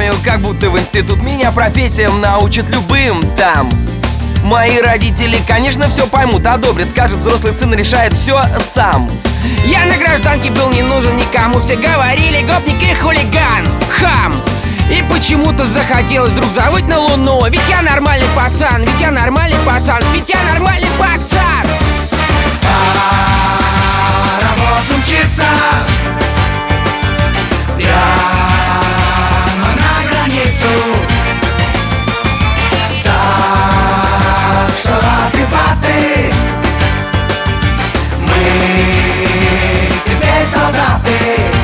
армию, как будто в институт. Меня профессиям научат любым там. Мои родители, конечно, все поймут, одобрят. Скажет, взрослый сын решает все сам. Я на гражданке был не нужен никому. Все говорили, гопник и хулиган, хам. И почему-то захотелось вдруг завыть на луну. Ведь я нормальный пацан, ведь я нормальный пацан, ведь я нормальный пацан. Паровоз умчится прямо на границу. Так что акробаты, мы теперь солдаты.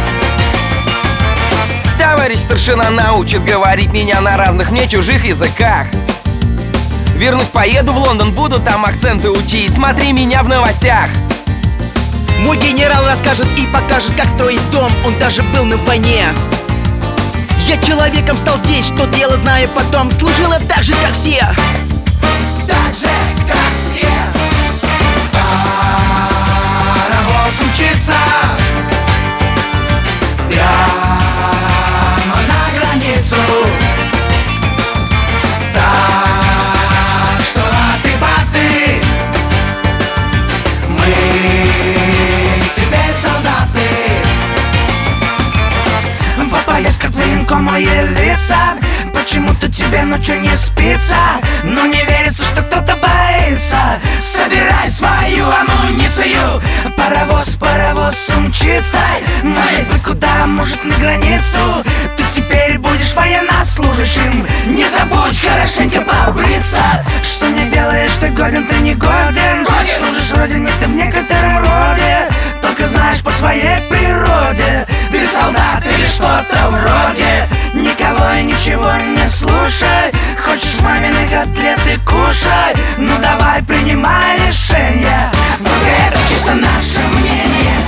Товарищ старшина научит говорить меня на разных мне чужих языках. Вернусь, поеду в Лондон, буду там акценты учить. Смотри меня в новостях. Мой генерал расскажет и покажет, как строить дом. Он даже был на войне. Я человеком стал здесь, что дело знаю потом. Служила так же, как все. Так же, как все. Паровоз умчится прямо на границу. Так что акробаты, мы теперь солдаты. В поездках в военкому явиться. Почему-то тебе ночью не спится. Но не верится, что кто-то боится. Собирай свою амуницию. Паровоз умчится. Может быть куда, может на границу. Ты теперь будешь военнослужащим. Не забудь хорошенько побриться. Что не делаешь, ты годен, ты не годен. Служишь родине ты в некотором роде. Только знаешь по своей природе. Ты солдат или что-то вроде. Никого и ничего не слушай. Хочешь мамины котлеты, кушай. Ну давай, принимай решение. Только это чисто наше мнение.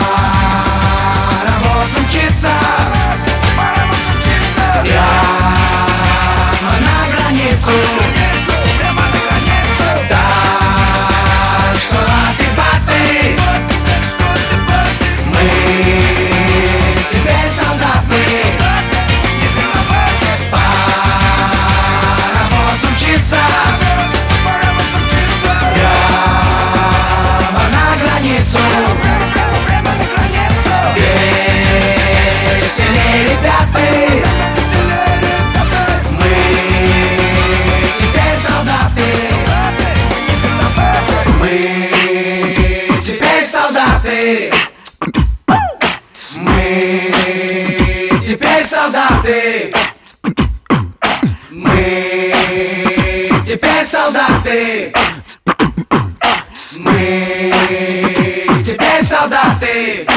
Паровоз умчится прямо на границу. Так что акробаты, мы теперь солдаты. Паровоз умчится прямо на границу. Веселей, ребята, мы теперь солдаты. Мы теперь солдаты. Мы теперь солдаты. Мы теперь солдаты. Мы теперь солдаты.